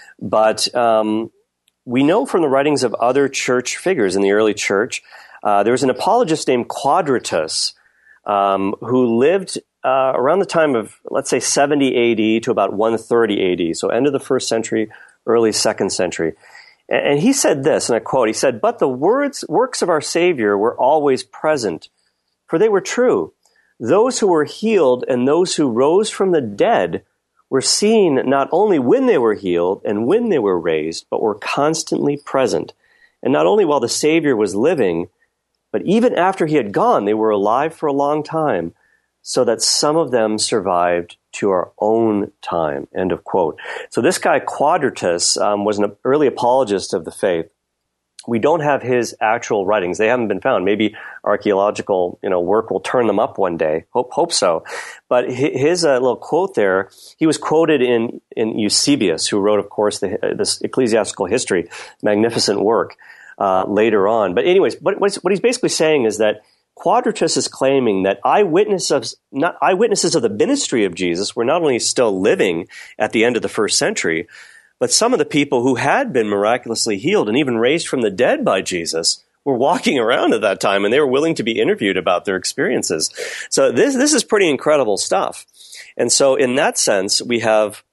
C: But um, we know from the writings of other church figures in the early church, uh, there was an apologist named Quadratus um, who lived uh, around the time of, let's say, seventy A D to about one thirty A D, so end of the first century, early second century. And, and he said this, and I quote, he said, "But the words, works of our Savior were always present, for they were true. Those who were healed and those who rose from the dead were seen not only when they were healed and when they were raised, but were constantly present. And not only while the Savior was living, but even after he had gone, they were alive for a long time, so that some of them survived to our own time." End of quote. So this guy, Quadratus, um, was an early apologist of the faith. We don't have his actual writings. They haven't been found. Maybe archaeological, you know, work will turn them up one day. Hope, hope so. But his uh, little quote there, he was quoted in, in Eusebius, who wrote, of course, the, this ecclesiastical history, magnificent work, uh, later on. But anyways, what, what he's basically saying is that Quadratus is claiming that eyewitnesses of, not, eyewitnesses of the ministry of Jesus were not only still living at the end of the first century, but some of the people who had been miraculously healed and even raised from the dead by Jesus were walking around at that time, and they were willing to be interviewed about their experiences. So this this is pretty incredible stuff. And so in that sense, we have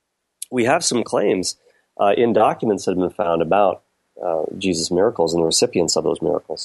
C: we have some claims uh, in documents that have been found about uh, Jesus' miracles and the recipients of those miracles.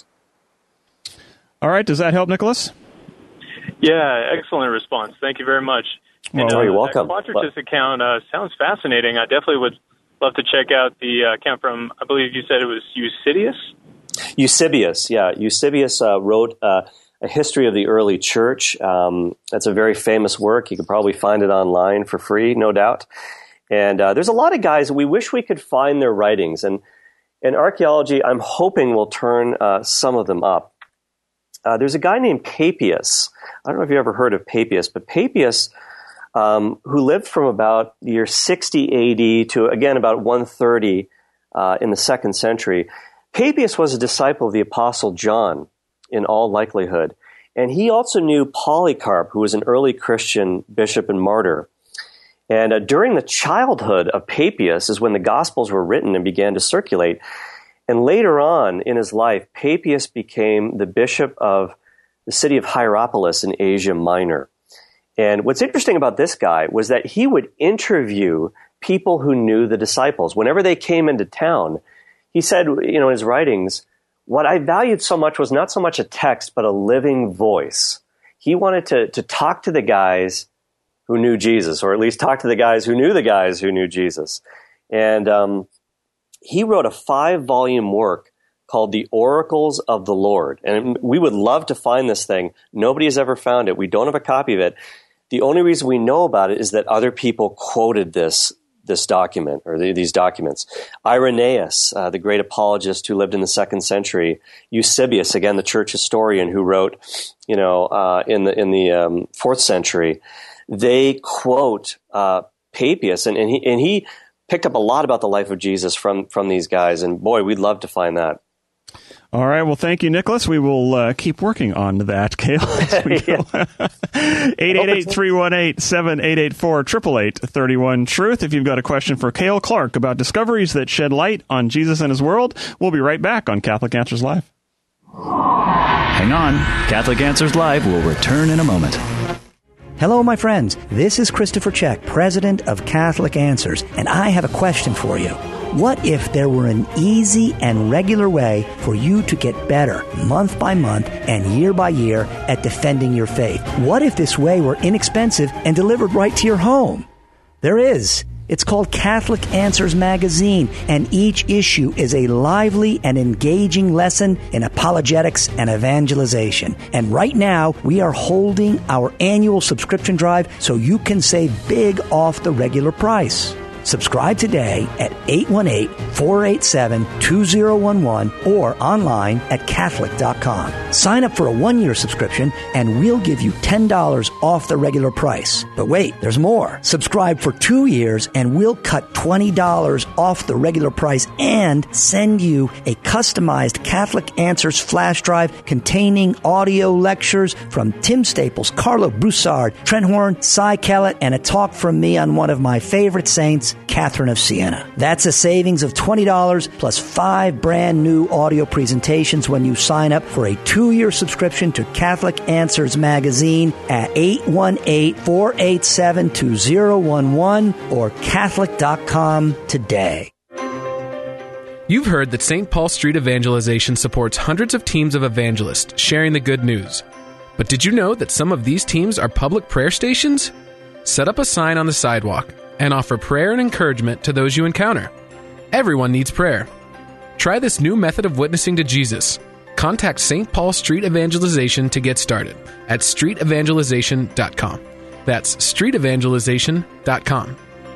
B: All right. Does that help, Nicholas?
L: Yeah, excellent response. Thank you very much.
C: Well,
L: and, uh,
C: you're welcome.
L: That Quadratus account uh, sounds fascinating. I definitely would love to check out the uh, account from, I believe you said it was Eusebius?
C: Eusebius, yeah. Eusebius uh, wrote uh, a history of the early church. Um, that's a very famous work. You can probably find it online for free, no doubt. And uh, there's a lot of guys, we wish we could find their writings. And in archaeology, I'm hoping we'll turn uh, some of them up. Uh, there's a guy named Papias. I don't know if you ever heard of Papias, but Papias, um, who lived from about the year sixty A D to, again, about one thirty uh, in the second century. Papias was a disciple of the Apostle John, in all likelihood. And he also knew Polycarp, who was an early Christian bishop and martyr. And uh, during the childhood of Papias is when the Gospels were written and began to circulate. And later on in his life, Papias became the bishop of the city of Hierapolis in Asia Minor. And what's interesting about this guy was that he would interview people who knew the disciples. Whenever they came into town, he said, you know, in his writings, what I valued so much was not so much a text, but a living voice. He wanted to, to talk to the guys who knew Jesus, or at least talk to the guys who knew the guys who knew Jesus. And um, he wrote a five-volume work called The Oracles of the Lord. And we would love to find this thing. Nobody has ever found it. We don't have a copy of it. The only reason we know about it is that other people quoted this this document, or the, these documents. Irenaeus, uh, the great apologist who lived in the second century. Eusebius, again, the church historian who wrote, you know, uh, in the in the um, fourth century. They quote uh, Papias, and, and he and he picked up a lot about the life of Jesus from from these guys. And boy, we'd love to find that.
B: All right. Well, thank you, Nicholas. We will uh, keep working on that, Cale. eight eight eight, three one eight, seven eight eight four, eight eight eight, three one, truth. If you've got a question for Cale Clark about discoveries that shed light on Jesus and his world, we'll be right back on Catholic Answers Live.
M: Hang on. Catholic Answers Live will return in a moment.
N: Hello, my friends. This is Christopher Check, president of Catholic Answers, and I have a question for you. What if there were an easy and regular way for you to get better month by month and year by year at defending your faith? What if this way were inexpensive and delivered right to your home? There is. It's called Catholic Answers Magazine, and each issue is a lively and engaging lesson in apologetics and evangelization. And right now, we are holding our annual subscription drive so you can save big off the regular price. Subscribe today at eight one eight, four eight seven, two zero one one or online at Catholic dot com. Sign up for a one-year subscription and we'll give you ten dollars off the regular price. But wait, there's more. Subscribe for two years and we'll cut twenty dollars off the regular price and send you a customized Catholic Answers flash drive containing audio lectures from Tim Staples, Carlo Broussard, Trent Horn, Cy Kellett, and a talk from me on one of my favorite saints, Catherine of Siena. That's a savings of twenty dollars plus five brand new audio presentations when you sign up for a two-year subscription to Catholic Answers Magazine at eight one eight, four eight seven, two zero one one or Catholic dot com today.
O: You've heard that Saint Paul Street Evangelization supports hundreds of teams of evangelists sharing the good news. But did you know that some of these teams are public prayer stations? Set up a sign on the sidewalk and offer prayer and encouragement to those you encounter. Everyone needs prayer. Try this new method of witnessing to Jesus. Contact Saint Paul Street Evangelization to get started at street evangelization dot com. That's street evangelization dot com.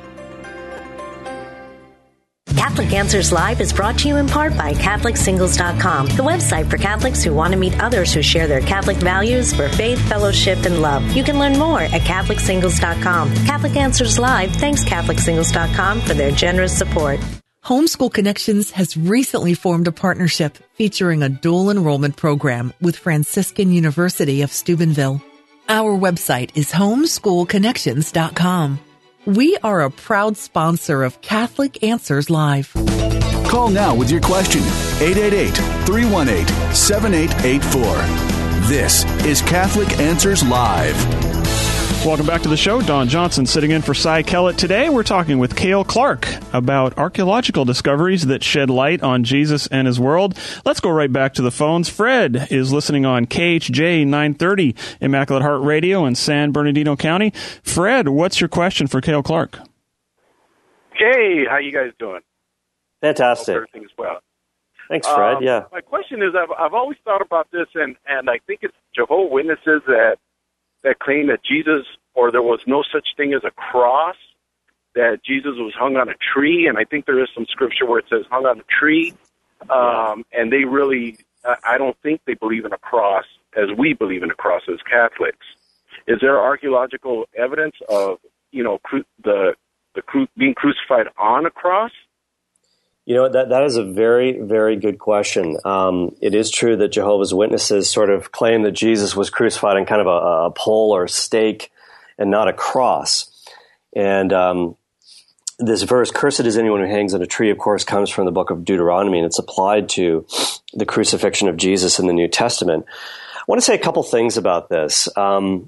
P: Catholic Answers Live is brought to you in part by Catholic Singles dot com, the website for Catholics who want to meet others who share their Catholic values for faith, fellowship, and love. You can learn more at Catholic Singles dot com. Catholic Answers Live thanks Catholic Singles dot com for their generous support.
Q: Homeschool Connections has recently formed a partnership featuring a dual enrollment program with Franciscan University of Steubenville. Our website is homeschool connections dot com. We are a proud sponsor of Catholic Answers Live.
A: Call now with your question. eight eight eight, three one eight, seven eight eight four. This is Catholic Answers Live.
B: Welcome back to the show. Don Johnson sitting in for Cy Kellett. Today we're talking with Cale Clark about archaeological discoveries that shed light on Jesus and his world. Let's go right back to the phones. Fred is listening on K H J nine thirty Immaculate Heart Radio in San Bernardino County. Fred, what's your question for Cale Clark?
R: Hey, how you guys doing?
C: Fantastic.
R: Hope everything's well.
C: Thanks, Fred.
R: Um,
C: yeah.
R: My question is, I've, I've always thought about this, and, and I think it's Jehovah's Witnesses that that claim that Jesus, or there was no such thing as a cross, that Jesus was hung on a tree, and I think there is some scripture where it says hung on a tree, um, and they really, I don't think they believe in a cross as we believe in a cross as Catholics. Is there archaeological evidence of, you know, cru- the the cru- being crucified on a cross?
C: You know, that that is a very, very good question. Um, it is true that Jehovah's Witnesses sort of claim that Jesus was crucified on kind of a, a pole or a stake and not a cross. And um, this verse, cursed is anyone who hangs on a tree, of course, comes from the book of Deuteronomy, and it's applied to the crucifixion of Jesus in the New Testament. want to say a couple things about this. Um,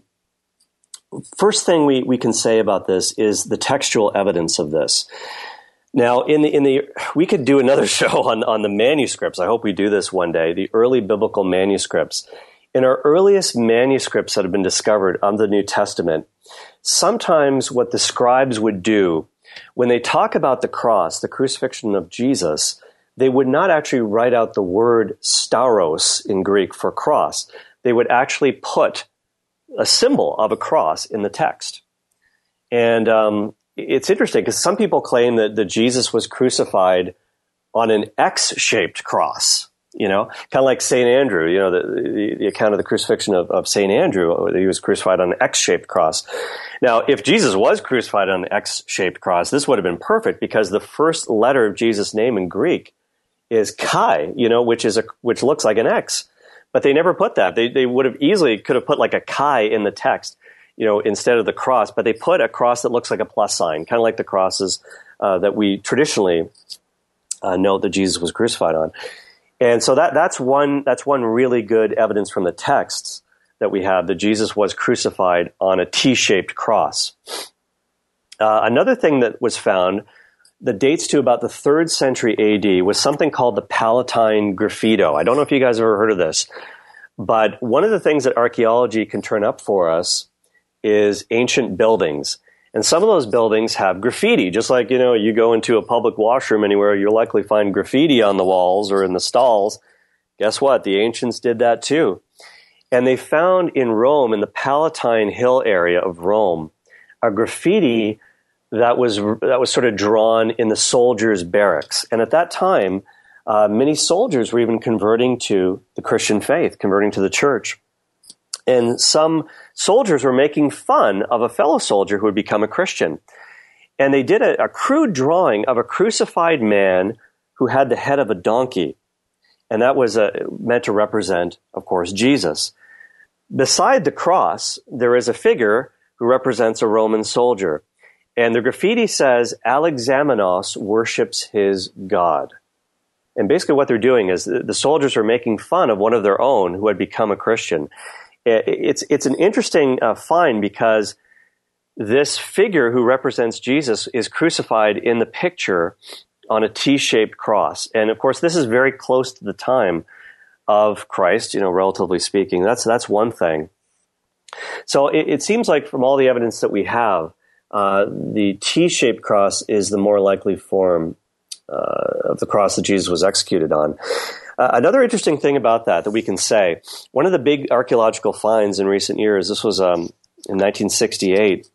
C: first thing we, we can say about this is the textual evidence of this. Now, in the in the we could do another show on, on the manuscripts. I hope we do this one day, the early biblical manuscripts. In our earliest manuscripts that have been discovered of the New Testament, sometimes what the scribes would do, when they talk about the cross, the crucifixion of Jesus, they would not actually write out the word stauros in Greek for cross. They would actually put a symbol of a cross in the text. And um, it's interesting because some people claim that, that Jesus was crucified on an X-shaped cross. You know, kind of like Saint Andrew, you know, the, the account of the crucifixion of, of Saint Andrew, he was crucified on an X-shaped cross. Now, if Jesus was crucified on an X-shaped cross, this would have been perfect because the first letter of Jesus' name in Greek is Chi, you know, which is a, which looks like an X. But they never put that. They, they would have easily could have put like a Chi in the text, you know, instead of the cross. But they put a cross that looks like a plus sign, kind of like the crosses uh, that we traditionally uh, know that Jesus was crucified on. And so that that's one that's one really good evidence from the texts that we have that Jesus was crucified on a T-shaped cross. Uh, another thing that was found that dates to about the third century A D was something called the Palatine Graffito. I don't know if you guys have ever heard of this, but one of the things that archaeology can turn up for us is ancient buildings. And some of those buildings have graffiti, just like, you know, you go into a public washroom anywhere, you'll likely find graffiti on the walls or in the stalls. Guess what? The ancients did that too. And they found in Rome, in the Palatine Hill area of Rome, a graffiti that was that was sort of drawn in the soldiers' barracks. And at that time, uh, many soldiers were even converting to the Christian faith, converting to the church. And some soldiers were making fun of a fellow soldier who had become a Christian. And they did a, a crude drawing of a crucified man who had the head of a donkey. And that was uh, meant to represent, of course, Jesus. Beside the cross, there is a figure who represents a Roman soldier. And the graffiti says, Alexamenos worships his God. And basically what they're doing is the, the soldiers are making fun of one of their own who had become a Christian. It's it's an interesting uh, find because this figure who represents Jesus is crucified in the picture on a T-shaped cross. And of course, this is very close to the time of Christ, you know, relatively speaking. That's that's one thing. So it, it seems like from all the evidence that we have, uh, the T-shaped cross is the more likely form uh, of the cross that Jesus was executed on. Uh, another interesting thing about that that we can say, one of the big archaeological finds in recent years, this was um, in nineteen sixty-eight,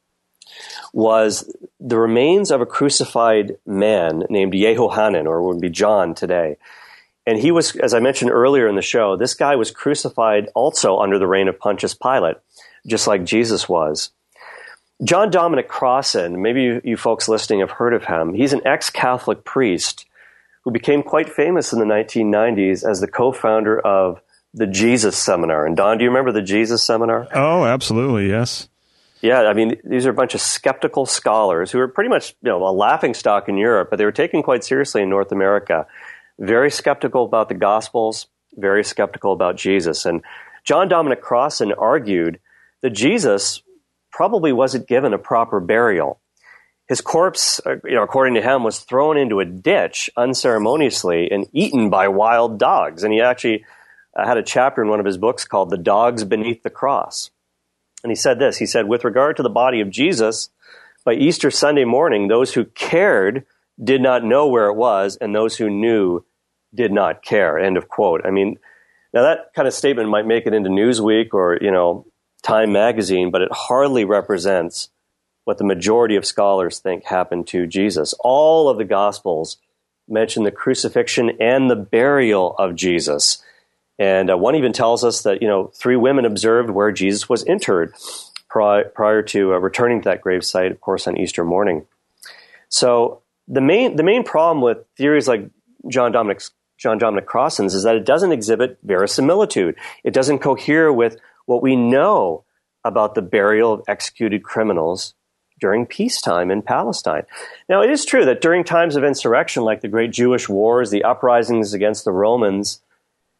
C: was the remains of a crucified man named Yehohanan, or would be John today. And he was, as I mentioned earlier in the show, this guy was crucified also under the reign of Pontius Pilate, just like Jesus was. John Dominic Crossan, maybe you, you folks listening have heard of him. He's an ex-Catholic priest who became quite famous in the nineteen nineties as the co-founder of the Jesus Seminar. And Don, do you remember the Jesus Seminar?
B: Oh, absolutely, yes.
C: Yeah, I mean, these are a bunch of skeptical scholars who are pretty much, you know, a laughingstock in Europe, but they were taken quite seriously in North America. Very skeptical about the Gospels, very skeptical about Jesus. And John Dominic Crossan argued that Jesus probably wasn't given a proper burial. His corpse, you know, according to him, was thrown into a ditch unceremoniously and eaten by wild dogs. And he actually uh, had a chapter in one of his books called The Dogs Beneath the Cross. And he said this, he said, with regard to the body of Jesus, by Easter Sunday morning, those who cared did not know where it was, and those who knew did not care, end of quote. I mean, now that kind of statement might make it into Newsweek or, you know, Time magazine, but it hardly represents what the majority of scholars think happened to Jesus. All of the Gospels mention the crucifixion and the burial of Jesus. And uh, one even tells us that, you know, three women observed where Jesus was interred pri- prior to uh, returning to that gravesite, of course, on Easter morning. So the main the main problem with theories like John Dominic John Dominic Crossan's is that it doesn't exhibit verisimilitude. It doesn't cohere with what we know about the burial of executed criminals during peacetime in Palestine. Now, it is true that during times of insurrection, like the great Jewish wars, the uprisings against the Romans,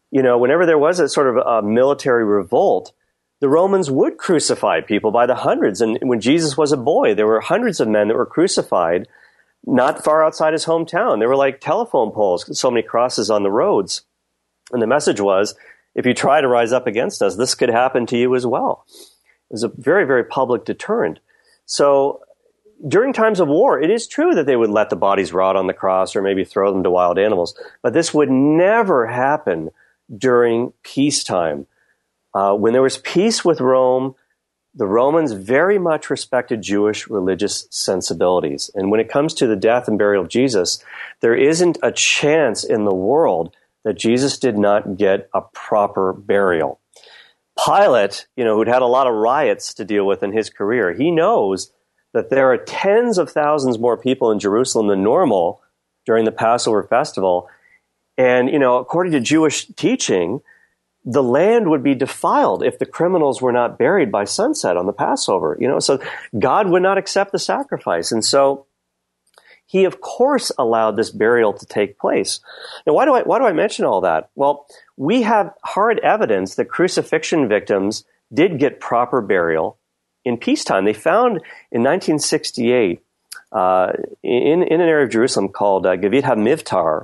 C: you know, whenever there was a sort of a military revolt, the Romans would crucify people by the hundreds. And when Jesus was a boy, there were hundreds of men that were crucified not far outside his hometown. They were like telephone poles, so many crosses on the roads. And the message was, if you try to rise up against us, this could happen to you as well. It was a very, very public deterrent. So during times of war, it is true that they would let the bodies rot on the cross or maybe throw them to wild animals. But this would never happen during peacetime. Uh, when there was peace with Rome, the Romans very much respected Jewish religious sensibilities. And when it comes to the death and burial of Jesus, there isn't a chance in the world that Jesus did not get a proper burial. Pilate, you know, who'd had a lot of riots to deal with in his career, he knows that there are tens of thousands more people in Jerusalem than normal during the Passover festival. And, you know, according to Jewish teaching, the land would be defiled if the criminals were not buried by sunset on the Passover. You know, so God would not accept the sacrifice. And so he, of course, allowed this burial to take place. Now, why do I, why do I mention all that? Well, we have hard evidence that crucifixion victims did get proper burial in peacetime. They found in nineteen sixty-eight, uh, in, in an area of Jerusalem called uh, Gevit HaMivtar,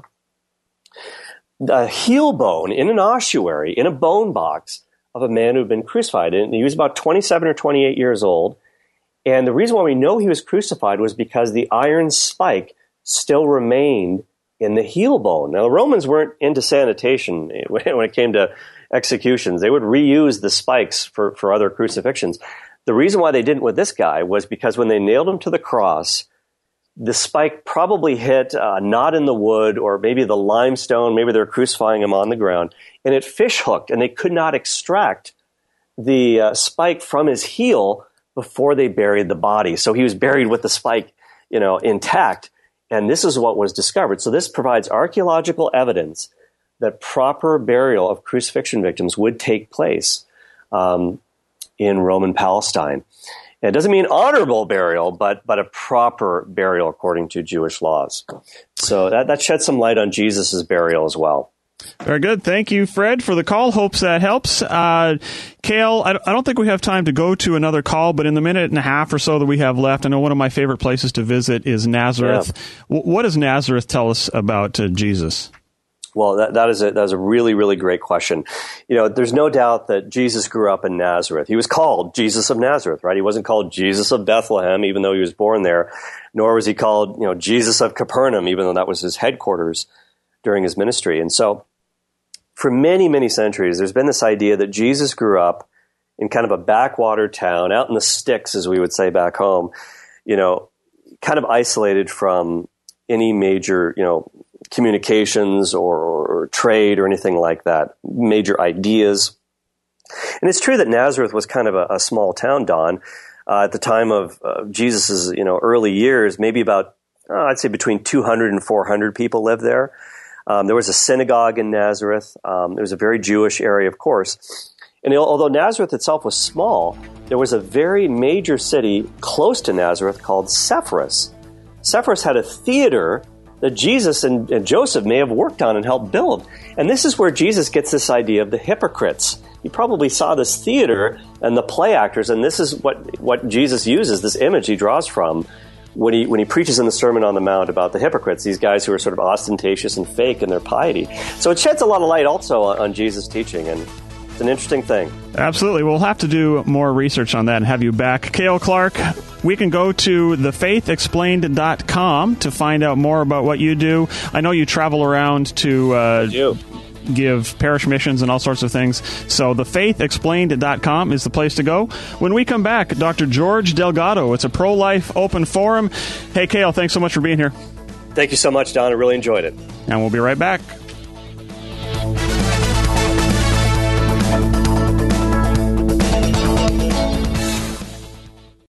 C: a heel bone in an ossuary, in a bone box of a man who had been crucified. And he was about twenty-seven or twenty-eight years old. And the reason why we know he was crucified was because the iron spike still remained in the heel bone. Now, the Romans weren't into sanitation when it came to executions. They would reuse the spikes for, for other crucifixions. The reason why they didn't with this guy was because when they nailed him to the cross, the spike probably hit a knot in the wood or maybe the limestone. Maybe they were crucifying him on the ground, and it fish hooked, and they could not extract the uh, spike from his heel before they buried the body. So he was buried with the spike, you know, intact. And this is what was discovered. So this provides archaeological evidence that proper burial of crucifixion victims would take place um, in Roman Palestine. It doesn't mean honorable burial, but but a proper burial according to Jewish laws. So that, that sheds some light on Jesus' burial as well.
B: Very good. Thank you, Fred, for the call. Hopes that helps. Uh, Cale, I, I don't think we have time to go to another call, but in the minute and a half or so that we have left, I know one of my favorite places to visit is Nazareth. Yeah. W- what does Nazareth tell us about uh, Jesus?
C: Well, that, that is a, that is a really, really great question. You know, there's no doubt that Jesus grew up in Nazareth. He was called Jesus of Nazareth, right? He wasn't called Jesus of Bethlehem, even though he was born there, nor was he called, you know, Jesus of Capernaum, even though that was his headquarters during his ministry. And so for many, many centuries, there's been this idea that Jesus grew up in kind of a backwater town, out in the sticks, as we would say back home, you know, kind of isolated from any major, you know, communications or, or trade or anything like that, major ideas. And it's true that Nazareth was kind of a, a small town, Don. Uh, at the time of uh, Jesus' you know, early years, maybe about, uh, I'd say between two hundred and four hundred people lived there. Um, there was a synagogue in Nazareth. Um, it was a very Jewish area, of course. And although Nazareth itself was small, there was a very major city close to Nazareth called Sepphoris. Sepphoris had a theater that Jesus and, and Joseph may have worked on and helped build. And this is where Jesus gets this idea of the hypocrites. He probably saw this theater and the play actors, and this is what, what Jesus uses, this image he draws from when he when he preaches in the Sermon on the Mount about the hypocrites, these guys who are sort of ostentatious and fake in their piety. So it sheds a lot of light also on, on Jesus' teaching, and it's an interesting thing.
B: Absolutely. We'll have to do more research on that and have you back. Cale Clark, we can go to the faith explained dot com to find out more about what you do. I know you travel around to uh, give parish missions and all sorts of things. So the faith explained dot com is the place to go. When we come back, Doctor George Delgado. It's a pro-life open forum. Hey, Cale, thanks so much for being here.
C: Thank you so much, Don. I really enjoyed it.
B: And we'll be right back.